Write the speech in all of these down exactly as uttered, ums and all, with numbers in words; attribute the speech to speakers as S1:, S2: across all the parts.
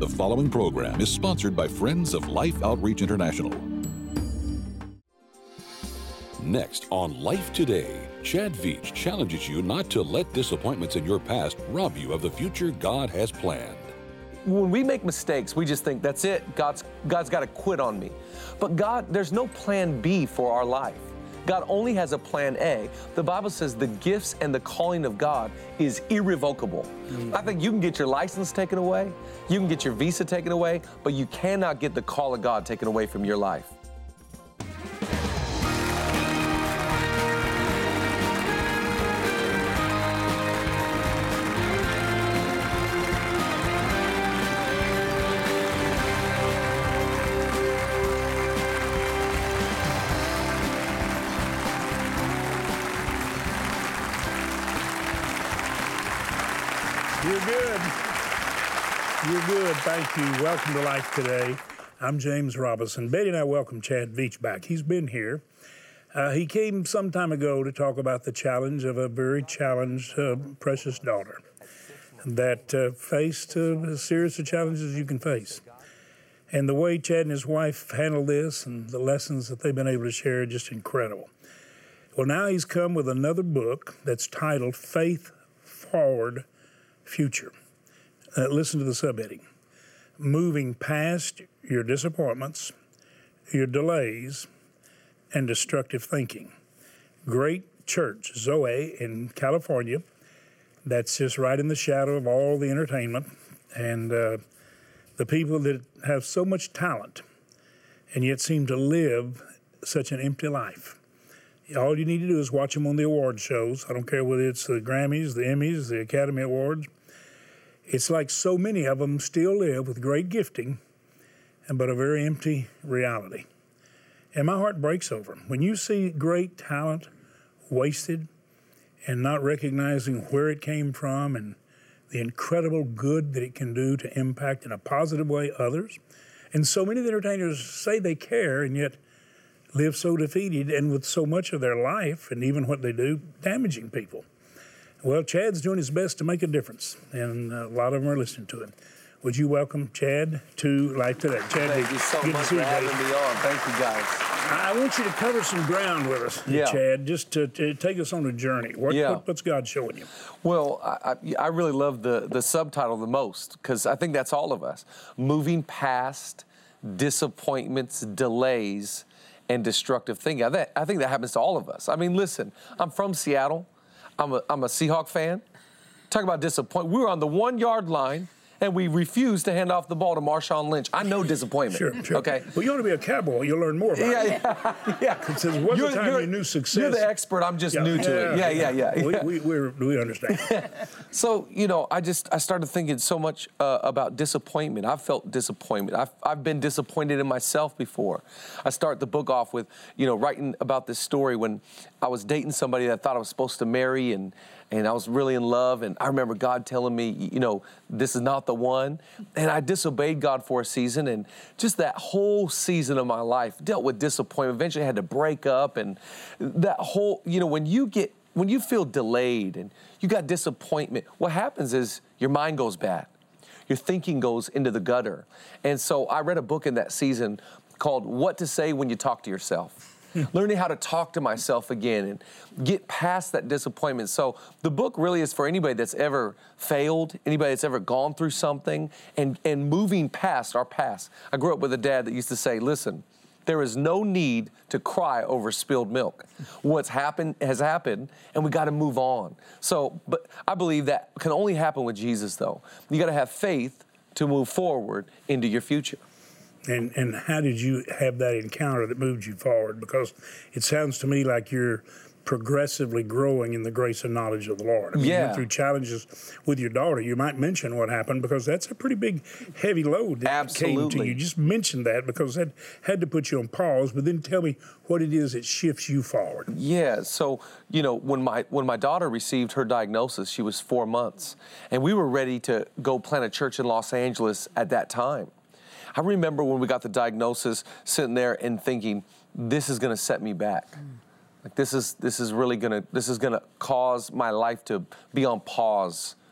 S1: The following program is sponsored by Friends of Life Outreach International. Next on Life Today, Chad Veach challenges you not to let disappointments in your past rob you of the future God has planned.
S2: When we make mistakes, we just think, that's it, God's, God's got to quit on me. But God, there's no plan B for our life. God only has a plan A. The Bible says the gifts and the calling of God is irrevocable. Mm. I think you can get your license taken away, you can get your visa taken away, but you cannot get the call of God taken away from your life.
S3: You're good. You're good. Thank you. Welcome to Life Today. I'm James Robinson. Betty and I welcome Chad Veach back. He's been here. Uh, he came some time ago to talk about the challenge of a very challenged, uh, precious daughter that uh, faced uh, a series of challenges you can face. And the way Chad and his wife handled this and the lessons that they've been able to share are just incredible. Well, now he's come with another book that's titled Faith Forward Future. Uh, listen to the subheading. Moving past your disappointments, your delays, and destructive thinking. Great church, Zoe in California, that's just right in the shadow of all the entertainment and uh, the people that have so much talent and yet seem to live such an empty life. All you need to do is watch them on the award shows. I don't care whether it's the Grammys, the Emmys, the Academy Awards. It's like so many of them still live with great gifting, but a very empty reality. And my heart breaks over them. When you see great talent wasted and not recognizing where it came from and the incredible good that it can do to impact in a positive way others. And so many of the entertainers say they care and yet live so defeated and with so much of their life and even what they do damaging people. Well, Chad's doing his best to make a difference, and a lot of them are listening to him. Would you welcome Chad to Life Today? Chad,
S2: thank you so much for having me on. Thank you, guys.
S3: I want you to cover some ground with us, yeah. Chad, just to, to take us on a journey. What,
S2: yeah.
S3: what, what's God showing you?
S2: Well, I, I really love the, the subtitle the most, because I think that's all of us. Moving past disappointments, delays, and destructive thinking. I, th- I think that happens to all of us. I mean, listen, I'm from Seattle. I'm a, I'm a Seahawk fan. Talk about disappointment. We were on the one-yard line, and we refused to hand off the ball to Marshawn Lynch. I know disappointment.
S3: Sure, sure.
S2: Okay.
S3: Well, you want to be a cowboy, you'll learn more about
S2: yeah,
S3: it.
S2: Yeah, yeah.
S3: It says, what's the time you knew success?
S2: You're the expert. I'm just
S3: yeah,
S2: new
S3: yeah,
S2: to it. Yeah, yeah, yeah. yeah.
S3: We, we, we're, we understand.
S2: So, you know, I just, I started thinking so much uh, about disappointment. I've felt disappointment. I've, I've been disappointed in myself before. I start the book off with, you know, writing about this story when I was dating somebody that I thought I was supposed to marry, and And I was really in love, and I remember God telling me, you know, this is not the one. And I disobeyed God for a season, and just that whole season of my life dealt with disappointment. Eventually I had to break up, and that whole, you know, when you get, when you feel delayed and you got disappointment, what happens is your mind goes bad. Your thinking goes into the gutter. And so I read a book in that season called What to Say When You Talk to Yourself. Learning how to talk to myself again and get past that disappointment. So the book really is for anybody that's ever failed, anybody that's ever gone through something, and, and moving past our past. I grew up with a dad that used to say, listen, there is no need to cry over spilled milk. What's happened has happened, and we got to move on. So, but I believe that can only happen with Jesus, though. You got to have faith to move forward into your future.
S3: And and how did you have that encounter that moved you forward? Because it sounds to me like you're progressively growing in the grace and knowledge of the Lord. I mean,
S2: yeah.
S3: You went through challenges with your daughter. You might mention what happened because that's a pretty big, heavy load that
S2: Absolutely.
S3: came to you. Just mention that because that had to put you on pause, but then tell me what it is that shifts you forward.
S2: Yeah, so, you know, when my when my daughter received her diagnosis, she was four months, and we were ready to go plant a church in Los Angeles at that time. I remember when we got the diagnosis, sitting there and thinking, this is going to set me back. Mm. Like this is this is really going to this is going to cause my life to be on pause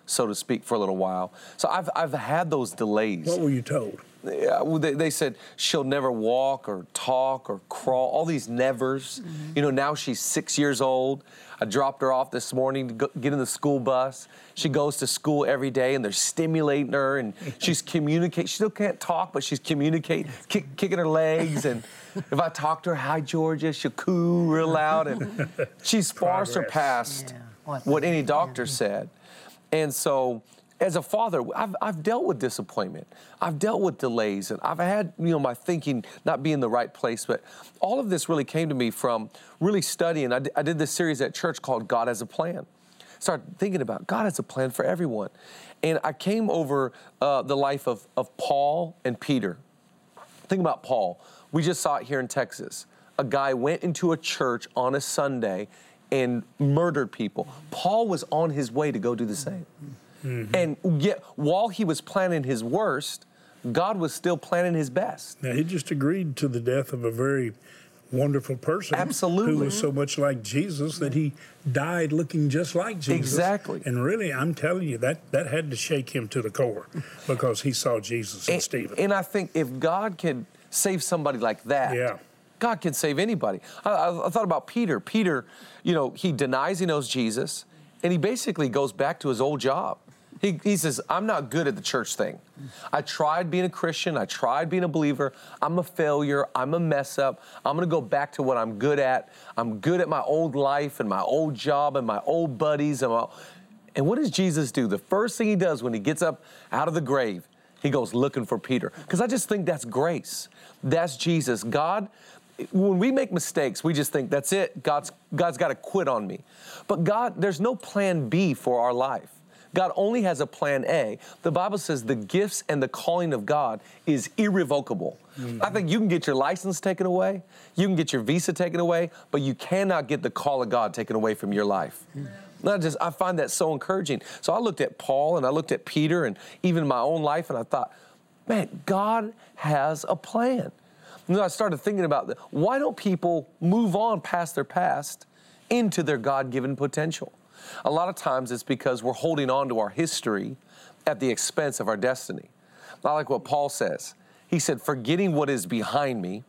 S2: so to speak, for a little while. So I've, I've had those delays.
S3: What were you told?
S2: Yeah, well, they, they said she'll never walk or talk or crawl, all these nevers. Mm-hmm. You know, now she's six years old. I dropped her off this morning to go, get in the school bus. She goes to school every day, and they're stimulating her, and she's communicating. She still can't talk, but she's communicating, kick, kicking her legs. And if I talk to her, hi, Georgia, she'll coo real loud. And she's far surpassed yeah. what, what any doctor yeah. said. And so, as a father, I've, I've dealt with disappointment. I've dealt with delays, and I've had, you know, my thinking not be in the right place. But all of this really came to me from really studying. I, d- I did this series at church called God Has a Plan. Started thinking about God has a plan for everyone. And I came over uh, the life of, of Paul and Peter. Think about Paul. We just saw it here in Texas. A guy went into a church on a Sunday and murdered people. Paul was on his way to go do the same. Mm-hmm. And yet, while he was planning his worst, God was still planning his best.
S3: Now, he just agreed to the death of a very wonderful person.
S2: Absolutely.
S3: Who was so much like Jesus that he died looking just like Jesus.
S2: Exactly.
S3: And really, I'm telling you, that, that had to shake him to the core because he saw Jesus in
S2: and,
S3: Stephen.
S2: And I think if God can save somebody like that,
S3: yeah.
S2: God can save anybody. I, I, I thought about Peter. Peter, you know, he denies he knows Jesus, and he basically goes back to his old job. He, he says, I'm not good at the church thing. I tried being a Christian. I tried being a believer. I'm a failure. I'm a mess up. I'm going to go back to what I'm good at. I'm good at my old life and my old job and my old buddies. And, my, and what does Jesus do? The first thing he does when he gets up out of the grave, he goes looking for Peter. Because I just think that's grace. That's Jesus. God, when we make mistakes, we just think, that's it. God's, God's got to quit on me. But God, there's no plan B for our life. God only has a plan A. The Bible says the gifts and the calling of God is irrevocable. Mm-hmm. I think you can get your license taken away, you can get your visa taken away, but you cannot get the call of God taken away from your life. Mm-hmm. I just, I find that so encouraging. So I looked at Paul and I looked at Peter and even my own life, and I thought, man, God has a plan. And then I started thinking about that. Why don't people move on past their past into their God-given potential? A lot of times it's because we're holding on to our history at the expense of our destiny. I like what Paul says. He said, forgetting what is behind me,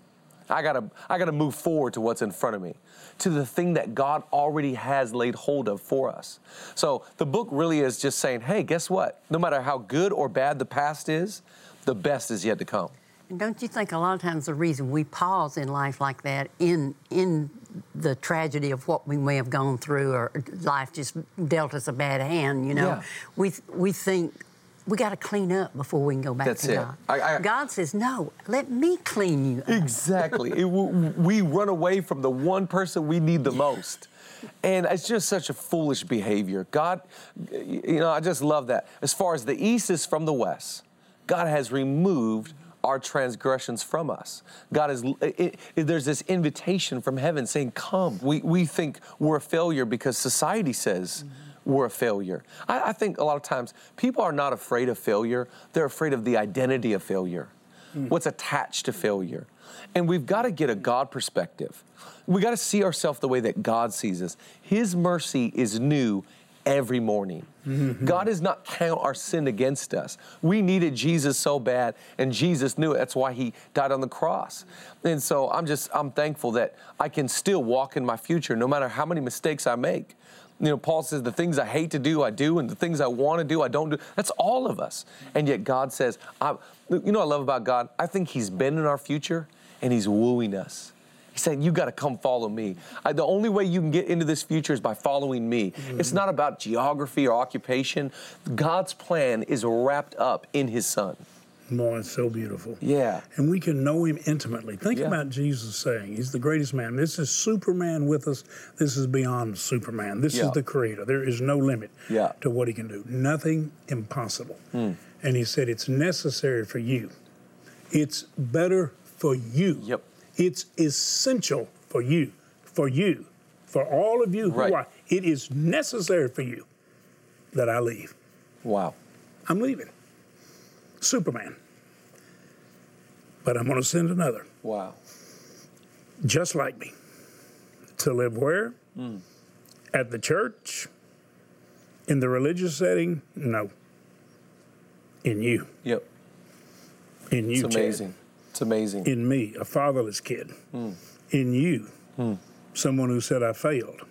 S2: I gotta, I gotta move forward to what's in front of me, to the thing that God already has laid hold of for us. So the book really is just saying, hey, guess what? No matter how good or bad the past is, the best is yet to come.
S4: And don't you think a lot of times the reason we pause in life like that, in in the tragedy of what we may have gone through, or life just dealt us a bad hand, you know,
S2: yeah.
S4: we we think we got to clean up before we can go back
S2: That's
S4: to
S2: it.
S4: God.
S2: I, I,
S4: God says, no, let me clean you up.
S2: Exactly. it, we run away from the one person we need the most. And it's just such a foolish behavior. God, you know, I just love that. As far as the east is from the west, God has removed our transgressions from us. God is, it, it, there's this invitation from heaven saying, come. We, we think we're a failure because society says mm-hmm. we're a failure. I, I think a lot of times people are not afraid of failure. They're afraid of the identity of failure, mm. what's attached to failure. And we've got to get a God perspective. We got to see ourselves the way that God sees us. His mercy is new every morning. Mm-hmm. God does not count our sin against us. We needed Jesus so bad, and Jesus knew it. That's why he died on the cross. And so I'm just, I'm thankful that I can still walk in my future no matter how many mistakes I make. You know, Paul says the things I hate to do, I do, and the things I want to do, I don't do. That's all of us. And yet God says, I, you know what I love about God? I think he's been in our future, and he's wooing us. He's saying, you got to come follow me. I, the only way you can get into this future is by following me. Mm-hmm. It's not about geography or occupation. God's plan is wrapped up in his son.
S3: Boy, it's so beautiful.
S2: Yeah.
S3: And we can know him intimately. Think
S2: yeah.
S3: about Jesus saying, he's the greatest man. This is Superman with us. This is beyond Superman. This
S2: yeah.
S3: is the creator. There is no limit
S2: yeah.
S3: to what he can do. Nothing impossible. Mm. And he said, it's necessary for you. It's better for you.
S2: Yep.
S3: It's essential for you, for you, for all of you who
S2: right.
S3: are. It is necessary for you that I leave.
S2: Wow.
S3: I'm leaving. Superman. But I'm going to send another.
S2: Wow.
S3: Just like me. To live where? Mm. At the church, In the religious setting, no. In you.
S2: Yep.
S3: In you,
S2: It's amazing.
S3: Chad.
S2: It's amazing.
S3: In me, a fatherless kid. Mm. In you, mm. someone who said I failed.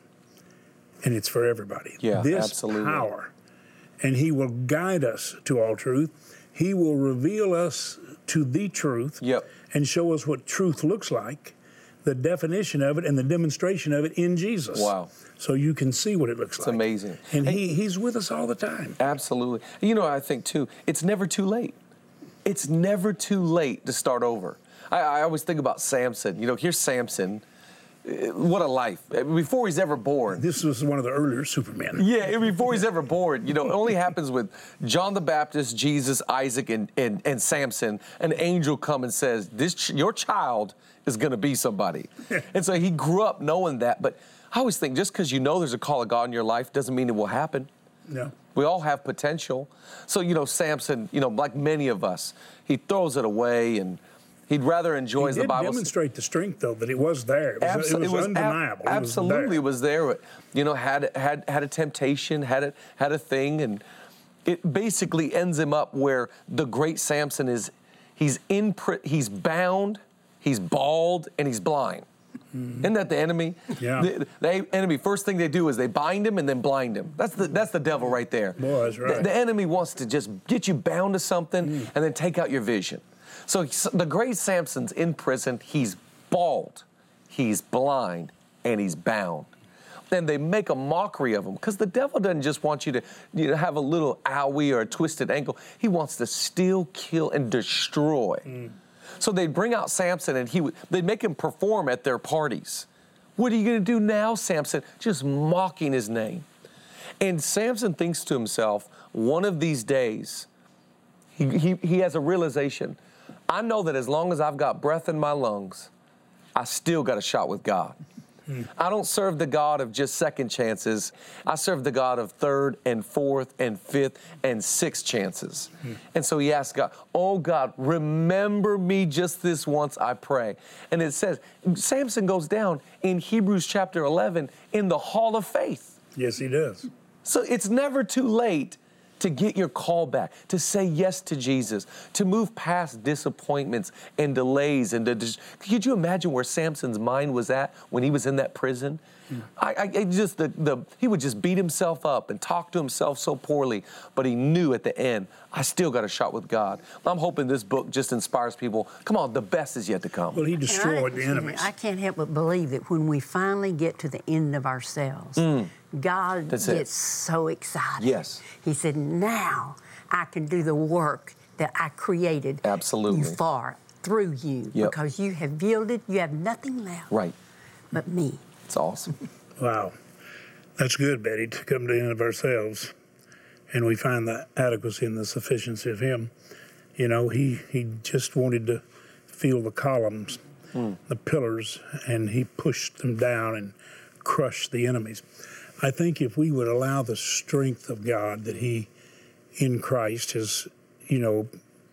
S3: And it's for everybody.
S2: Yeah,
S3: this
S2: absolutely.
S3: power. And he will guide us to all truth. He will reveal us to the truth.
S2: Yep.
S3: And show us what truth looks like, the definition of it and the demonstration of it in Jesus.
S2: Wow.
S3: So you can see what it looks
S2: It's
S3: like.
S2: It's amazing.
S3: And he, he's with us all the time.
S2: Absolutely. You know, I think, too, it's never too late. It's never too late to start over. I, I always think about Samson. You know, here's Samson. What a life. Before he's ever born.
S3: This was one of the earlier Supermen.
S2: Yeah, before he's ever born. You know, it only happens with John the Baptist, Jesus, Isaac, and, and, and Samson. An angel comes and says, "This your child is going to be somebody." And so he grew up knowing that. But I always think just because you know there's a call of God in your life doesn't mean it will happen.
S3: No.
S2: We all have potential. So, you know, Samson, you know, like many of us, he throws it away and he'd rather enjoy, as the Bible says.
S3: He did demonstrate the strength, though, that it was there. It was,
S2: Abso-
S3: it was,
S2: it was
S3: undeniable.
S2: Ab-
S3: it was
S2: absolutely,
S3: there.
S2: it was there. You know, had had had a temptation, had a had a thing, and it basically ends him up where the great Samson is. He's in. He's bound. He's bald, and he's blind. Mm-hmm. Isn't that the enemy?
S3: Yeah.
S2: The, the enemy. First thing they do is they bind him and then blind him. That's the that's the devil right there.
S3: Boy, that's right.
S2: The, the enemy wants to just get you bound to something mm. and then take out your vision. So the great Samson's in prison. He's bald, he's blind, and he's bound. And they make a mockery of him because the devil doesn't just want you to, you know, have a little owie or a twisted ankle. He wants to steal, kill, and destroy. Mm. So they'd bring out Samson and he would, they'd make him perform at their parties. What are you going to do now, Samson? Just mocking his name. And Samson thinks to himself, one of these days, he, he, he has a realization. I know that as long as I've got breath in my lungs, I still got a shot with God. Hmm. I don't serve the God of just second chances. I serve the God of third and fourth and fifth and sixth chances. Hmm. And so he asked God, oh God, remember me just this once, I pray. And it says, Samson goes down in Hebrews chapter eleven in the hall of faith.
S3: Yes, he does.
S2: So it's never too late to get your call back, to say yes to Jesus, to move past disappointments and delays. And to, could you imagine where Samson's mind was at when he was in that prison? Mm. I, I just the, the he would just beat himself up and talk to himself so poorly, but he knew at the end, I still got a shot with God. I'm hoping this book just inspires people. Come on, the best is yet to come.
S3: Well, he destroyed
S4: I,
S3: the enemies.
S4: I can't help but believe that when we finally get to the end of ourselves, mm. God
S2: That's
S4: gets
S2: it.
S4: so excited.
S2: Yes.
S4: He said, now I can do the work that I created
S2: Absolutely.
S4: you for, through you,
S2: Yep.
S4: because you have yielded, you have nothing left
S2: Right.
S4: but me.
S2: It's awesome.
S3: Wow. That's good, Betty, to come to the end of ourselves. And we find the adequacy and the sufficiency of him. You know, he, he just wanted to feel the columns, mm. the pillars, and he pushed them down and crushed the enemies. I think if we would allow the strength of God that he, in Christ, has, you know,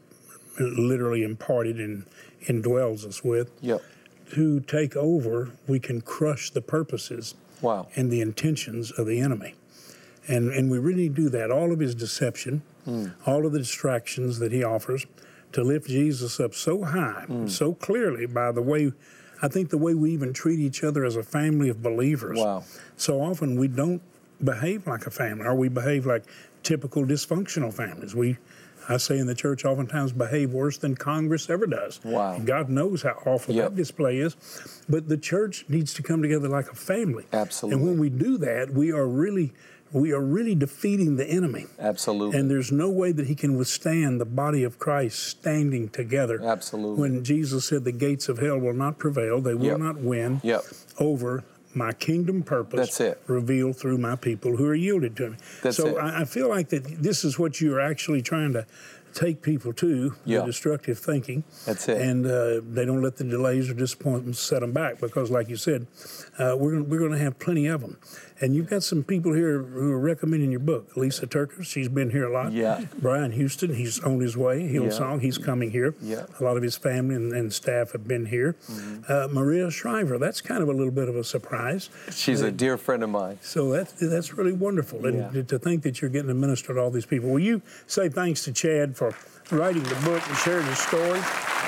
S3: literally imparted and indwells us with,
S2: yep.
S3: to take over, we can crush the purposes
S2: wow.
S3: and the intentions of the enemy. And and we really do that. All of his deception, mm. all of the distractions that he offers to lift Jesus up so high, mm. so clearly by the way, I think the way we even treat each other as a family of believers.
S2: Wow.
S3: So often we don't behave like a family, or we behave like typical dysfunctional families. We, I say in the church, oftentimes behave worse than Congress ever does.
S2: Wow.
S3: And God knows how awful
S2: yep.
S3: that display is. But the church needs to come together like a family.
S2: Absolutely.
S3: And when we do that, we are really we are really defeating the enemy.
S2: Absolutely.
S3: And there's no way that he can withstand the body of Christ standing together.
S2: Absolutely.
S3: When Jesus said the gates of hell will not prevail, they will
S2: yep.
S3: not win
S2: yep.
S3: over my kingdom purpose.
S2: That's it.
S3: Revealed through my people who are yielded to me.
S2: That's
S3: so
S2: it.
S3: I, I feel like that this is what you're actually trying to take people to
S2: Yeah.
S3: the destructive thinking.
S2: That's it.
S3: And uh, they don't let the delays or disappointments set them back because, like you said, uh, we're gonna, we're going to have plenty of them. And you've got some people here who are recommending your book. Lisa Turkers, she's been here a lot.
S2: Yeah.
S3: Brian Houston, he's on his way. Hillsong,
S2: Yeah.
S3: he's coming here.
S2: Yeah.
S3: A lot of his family and, and staff have been here. Mm-hmm. uh, Maria Shriver, that's kind of a little bit of a surprise.
S2: She's a dear friend of mine.
S3: So that's, that's really wonderful. And
S2: Yeah.
S3: to think that you're getting to minister to all these people. Will you say thanks to Chad for writing the book and sharing his story,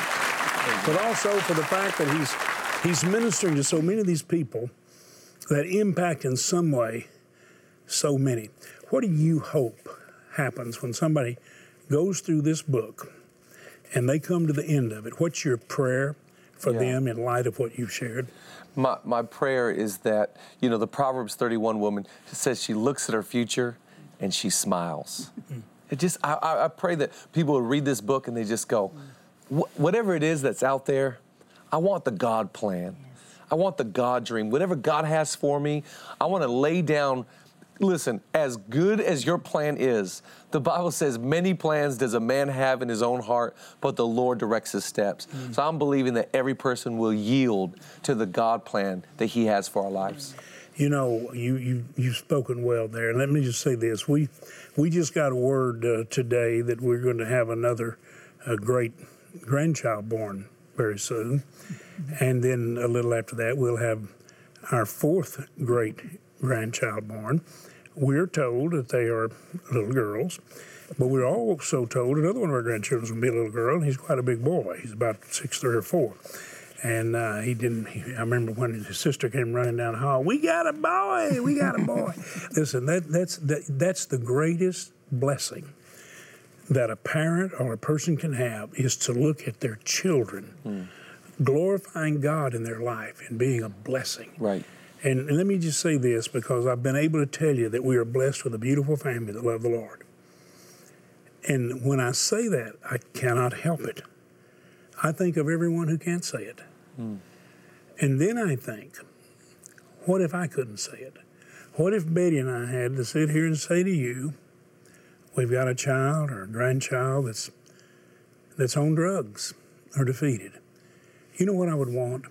S3: but also for the fact that he's he's ministering to so many of these people that impact in some way so many. What do you hope happens when somebody goes through this book and they come to the end of it? What's your prayer for
S2: Yeah.
S3: them in light of what you've shared?
S2: My, my prayer is that, you know, the Proverbs thirty-one woman says she looks at her future and she smiles. It just, I, I pray that people will read this book and they just go, whatever it is that's out there, I want the God plan. I want the God dream. Whatever God has for me, I want to lay down. Listen, as good as your plan is, the Bible says many plans does a man have in his own heart, but the Lord directs his steps. Mm. So I'm believing that every person will yield to the God plan that he has for our lives.
S3: You know, you, you, you've spoken well there. And let me just say this. We, we just got a word uh, today that we're going to have another uh, great grandchild born very soon. And then a little after that, we'll have our fourth great grandchild born. We're told that they are little girls, but we're also told another one of our grandchildren is going to be a little girl, and he's quite a big boy. He's about six, three, or four. And uh, he didn't, he, I remember when his sister came running down the hall, we got a boy, we got a boy. Listen, that, that's, that, that's the greatest blessing that a parent or a person can have, is to look at their children, mm. glorifying God in their life and being a blessing.
S2: Right.
S3: And, and let me just say this, because I've been able to tell you that we are blessed with a beautiful family that love the Lord. And when I say that, I cannot help it. I think of everyone who can't say it. Mm. And then I think, what if I couldn't say it? What if Betty and I had to sit here and say to you, we've got a child or a grandchild that's that's on drugs or defeated. You know what I would want?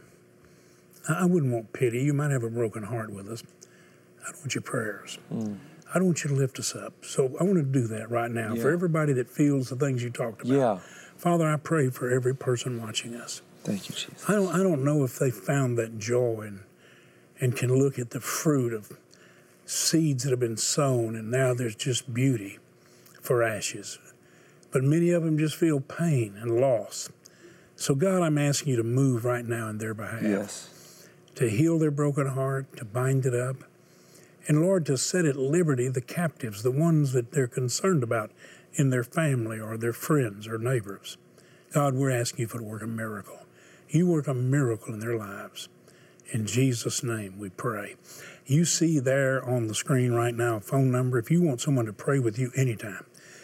S3: I wouldn't want pity. You might have a broken heart with us. I want your prayers. Mm. I don't want you to lift us up. So I want to do that right now yeah. for everybody that feels the things you talked about.
S2: Yeah.
S3: Father, I pray for every person watching us.
S2: Thank you, Jesus.
S3: I don't, I don't know if they found that joy and, and can look at the fruit of seeds that have been sown, and now there's just beauty for ashes. But many of them just feel pain and loss. So, God, I'm asking you to move right now in their behalf.
S2: Yes.
S3: To heal their broken heart, to bind it up. And, Lord, to set at liberty the captives, the ones that they're concerned about in their family or their friends or neighbors. God, we're asking you for to work a miracle. You work a miracle in their lives. In Jesus' name we pray. You see there on the screen right now a phone number if you want someone to pray with you anytime.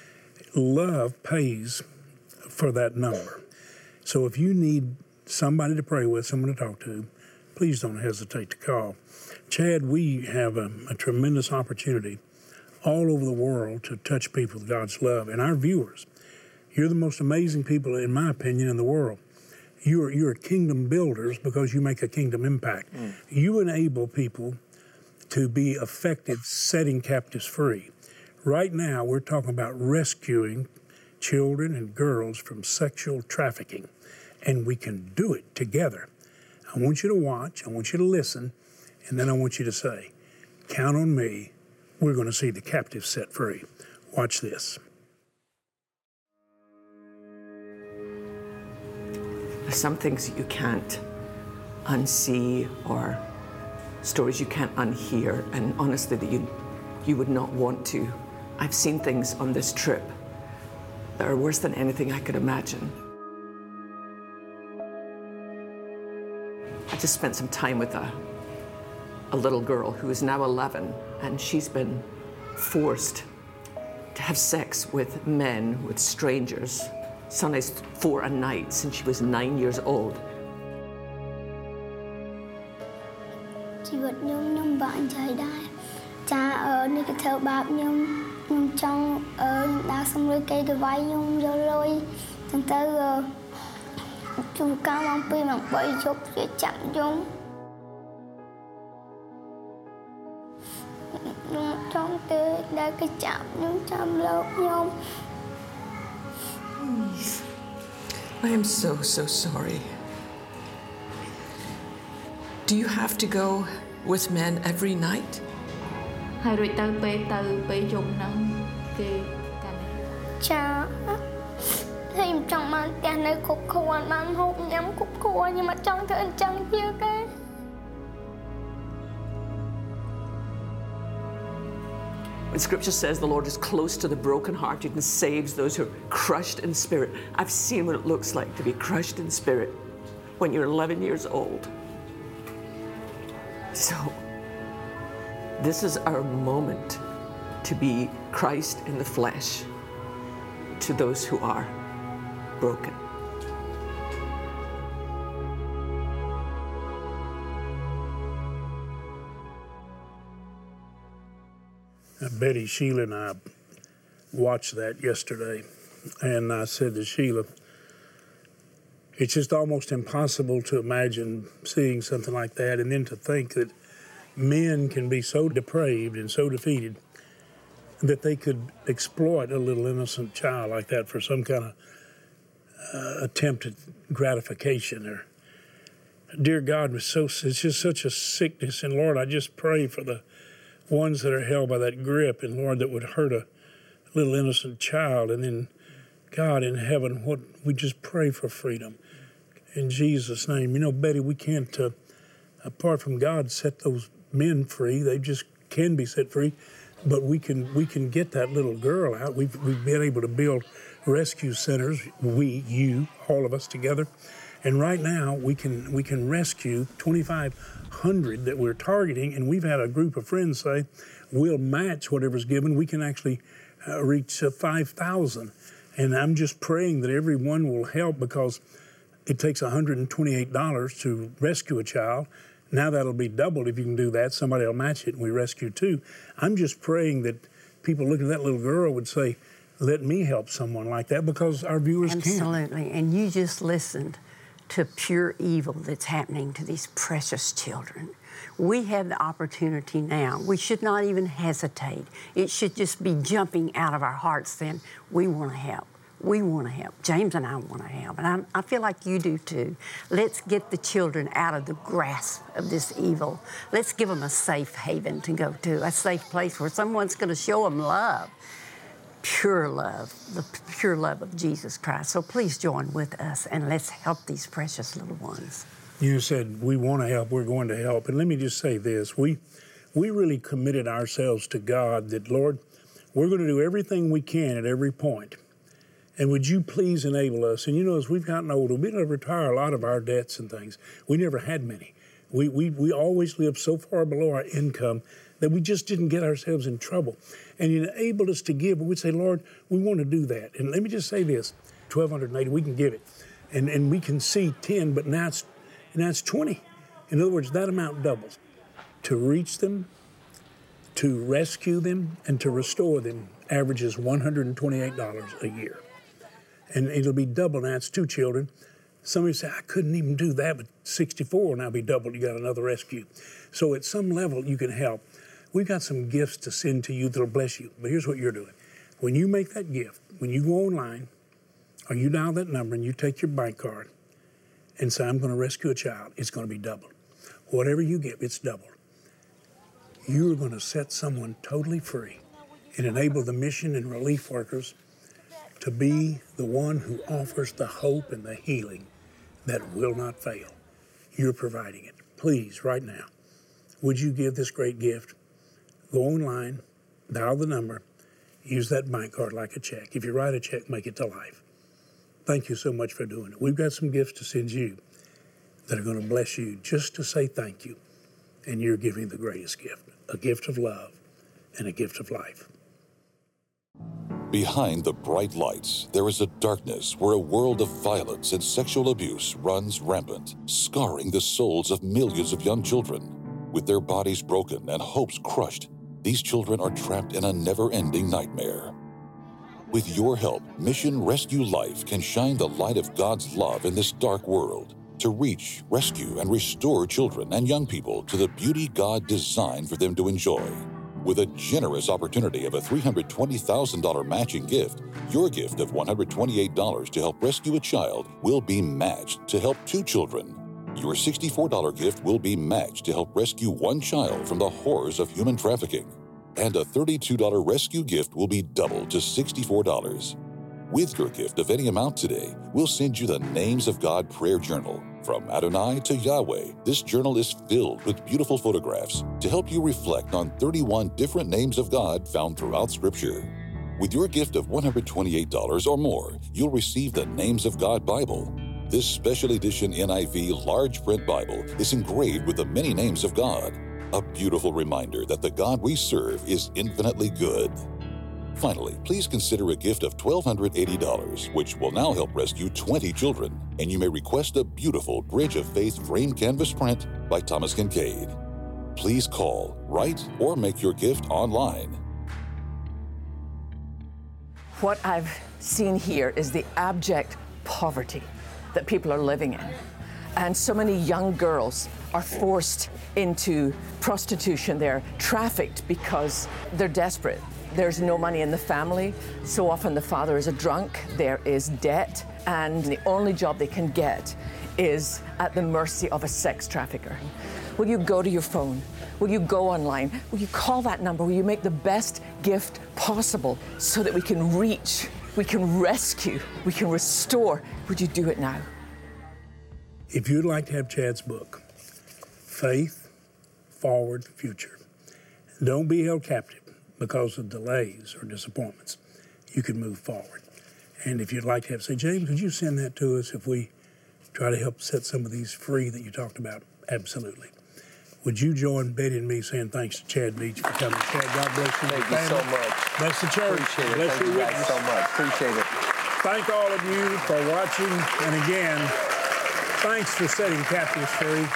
S3: Love pays for that number. So if you need somebody to pray with, someone to talk to, please don't hesitate to call. Chad, we have a, a tremendous opportunity all over the world to touch people with God's love. And our viewers, you're the most amazing people, in my opinion, in the world. You're, you're kingdom builders because you make a kingdom impact. Mm. You enable people to be effective setting captives free. Right now, we're talking about rescuing children and girls from sexual trafficking, and we can do it together. I want you to watch, I want you to listen, and then I want you to say, count on me, we're going to see the captives set free. Watch this.
S5: There's some things that you can't unsee, or stories you can't unhear, and honestly that you you would not want to. I've seen things on this trip that are worse than anything I could imagine. I just spent some time with a, a little girl who is now eleven, and she's been forced to have sex with men, with strangers, sometimes for a night since she was nine years old.
S6: ជីវិតខ្ញុំខ្ញុំបាក់អញ្ចឹងដែរចាអឺនេះក៏ធ្វើបាបខ្ញុំខ្ញុំចង់អឺដើរសុំលុយគេទៅវាយខ្ញុំយកលុយចឹងទៅជួបការម៉ោងពីរម៉ោងបីយប់គេចាប់ខ្ញុំខ្ញុំចង់ទៅដែលគេចាប់ខ្ញុំចាំលោកខ្ញុំ
S5: I am so so sorry. Do you have to go with men every night?
S7: ហើយរួចទៅពេលទៅពេលយប់ហ្នឹងគេកាន់
S6: ចាហើយខ្ញុំចង់បានផ្ទះនៅគ្រប់គ្រាន់បានហូបញ៉ាំគ្រប់គ្រាន់ខ្ញុំអត់ចង់ធ្វើអញ្ចឹងទៀតទេ
S5: When Scripture says the Lord is close to the brokenhearted and saves those who are crushed in spirit, I've seen what it looks like to be crushed in spirit when you're eleven years old. So, this is our moment to be Christ in the flesh to those who are broken.
S3: Betty, Sheila, and I watched that yesterday, and I said to Sheila, it's just almost impossible to imagine seeing something like that, and then to think that men can be so depraved and so defeated that they could exploit a little innocent child like that for some kind of uh, attempted gratification. Or, dear God, was so it's just such a sickness, and Lord, I just pray for the ones that are held by that grip, and Lord, that would hurt a little innocent child. And then, God in heaven, what we just pray for freedom in Jesus' name. You know, Betty, we can't, uh, apart from God, set those men free. They just can be set free, but we can we can get that little girl out. We've we've been able to build rescue centers. We, you, all of us together. And right now, we can we can rescue twenty-five hundred that we're targeting, and we've had a group of friends say, we'll match whatever's given. We can actually uh, reach uh, five thousand. And I'm just praying that everyone will help, because it takes one hundred twenty-eight dollars to rescue a child. Now that'll be doubled if you can do that. Somebody will match it, and we rescue two. I'm just praying that people looking at that little girl would say, let me help someone like that, because our viewers can't.
S4: Absolutely. And you just listened to pure evil that's happening to these precious children. We have the opportunity now. We should not even hesitate. It should just be jumping out of our hearts then. We want to help. We want to help. James and I want to help. And I'm, I feel like you do too. Let's get the children out of the grasp of this evil. Let's give them a safe haven to go to, a safe place where someone's going to show them love. Pure love, the pure love of Jesus Christ. So please join with us and let's help these precious little ones.
S3: You said we want to help, we're going to help. And let me just say this, we we really committed ourselves to God that, Lord, we're going to do everything we can at every point. And would you please enable us? And you know, as we've gotten older, we've got to retire a lot of our debts and things. We never had many. We, we, we always lived so far below our income that we just didn't get ourselves in trouble. And you enabled us to give, but we'd say, Lord, we want to do that. And let me just say this, twelve eighty, we can give it. And and we can see ten, but now it's, now it's twenty. In other words, that amount doubles. To reach them, to rescue them, and to restore them averages one hundred twenty-eight dollars a year. And it'll be double. Now it's two children. Somebody say, I couldn't even do that, but sixty-four will now be doubled. You got another rescue. So at some level, you can help. We've got some gifts to send to you that'll bless you. But here's what you're doing. When you make that gift, when you go online, or you dial that number and you take your bank card and say, I'm going to rescue a child, it's going to be doubled. Whatever you give, it's doubled. You're going to set someone totally free and enable the mission and relief workers to be the one who offers the hope and the healing that will not fail. You're providing it. Please, right now, would you give this great gift? Go online, dial the number, use that bank card like a check. If you write a check, make it to life. Thank you so much for doing it. We've got some gifts to send you that are going to bless you just to say thank you. And you're giving the greatest gift, a gift of love and a gift of life.
S1: Behind the bright lights, there is a darkness where a world of violence and sexual abuse runs rampant, scarring the souls of millions of young children. With their bodies broken and hopes crushed, These children are trapped in a never-ending nightmare. With your help, Mission Rescue Life can shine the light of God's love in this dark world to reach, rescue, and restore children and young people to the beauty God designed for them to enjoy. With a generous opportunity of a three hundred twenty thousand dollars matching gift, your gift of one hundred twenty-eight dollars to help rescue a child will be matched to help two children. Your sixty-four dollars gift will be matched to help rescue one child from the horrors of human trafficking. And a thirty-two dollars rescue gift will be doubled to sixty-four dollars. With your gift of any amount today, we'll send you the Names of God prayer journal. From Adonai to Yahweh, this journal is filled with beautiful photographs to help you reflect on thirty-one different names of God found throughout Scripture. With your gift of one hundred twenty-eight dollars or more, you'll receive the Names of God Bible. This special edition N I V large print Bible is engraved with the many names of God, a beautiful reminder that the God we serve is infinitely good. Finally, please consider a gift of one thousand two hundred eighty dollars, which will now help rescue twenty children, and you may request a beautiful Bridge of Faith framed canvas print by Thomas Kincaid. Please call, write, or make your gift online.
S5: What I've seen here is the abject poverty that people are living in. And so many young girls are forced into prostitution. They're trafficked because they're desperate. There's no money in the family. So often the father is a drunk, there is debt, and the only job they can get is at the mercy of a sex trafficker. Will you go to your phone? Will you go online? Will you call that number? Will you make the best gift possible so that we can reach, we can rescue, we can restore? Would you do it now?
S3: If you'd like to have Chad's book, Faith, Forward, Future, don't be held captive because of delays or disappointments. You can move forward. And if you'd like to have, say, James, would you send that to us if we try to help set some of these free that you talked about? Absolutely. Would you join Betty and me saying thanks to Chad Veach for coming? Chad, God bless you.
S2: Thank you so much.
S3: Bless the church.
S2: Appreciate it.
S3: Bless
S2: Thank
S3: your
S2: you guys
S3: witness.
S2: so much. Appreciate it.
S3: Thank all of you for watching. And again, thanks for setting captives free.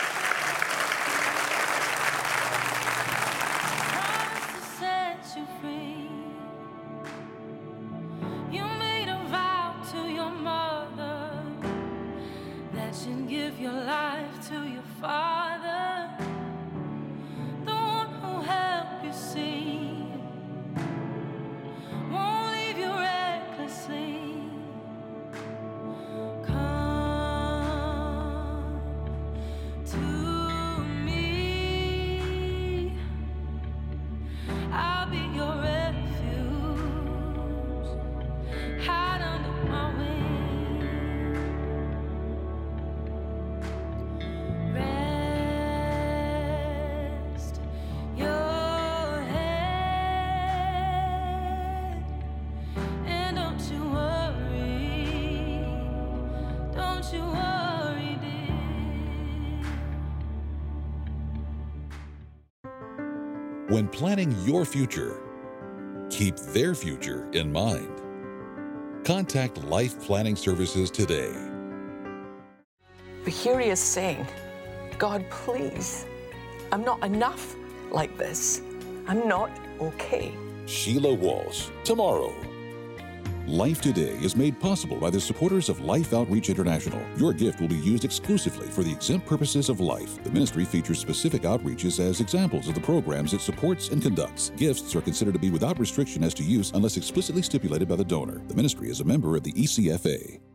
S8: Give your life to your Father, the one who'll help you see, won't leave you recklessly. Come to me, I'll be your refuge, hide under my wings.
S1: When planning your future, keep their future in mind. Contact Life Planning Services today.
S5: But here he is saying, God, please, I'm not enough like this. I'm not okay.
S1: Sheila Walsh, tomorrow. Life Today is made possible by the supporters of Life Outreach International. Your gift will be used exclusively for the exempt purposes of life. The ministry features specific outreaches as examples of the programs it supports and conducts. Gifts are considered to be without restriction as to use unless explicitly stipulated by the donor. The ministry is a member of the E C F A.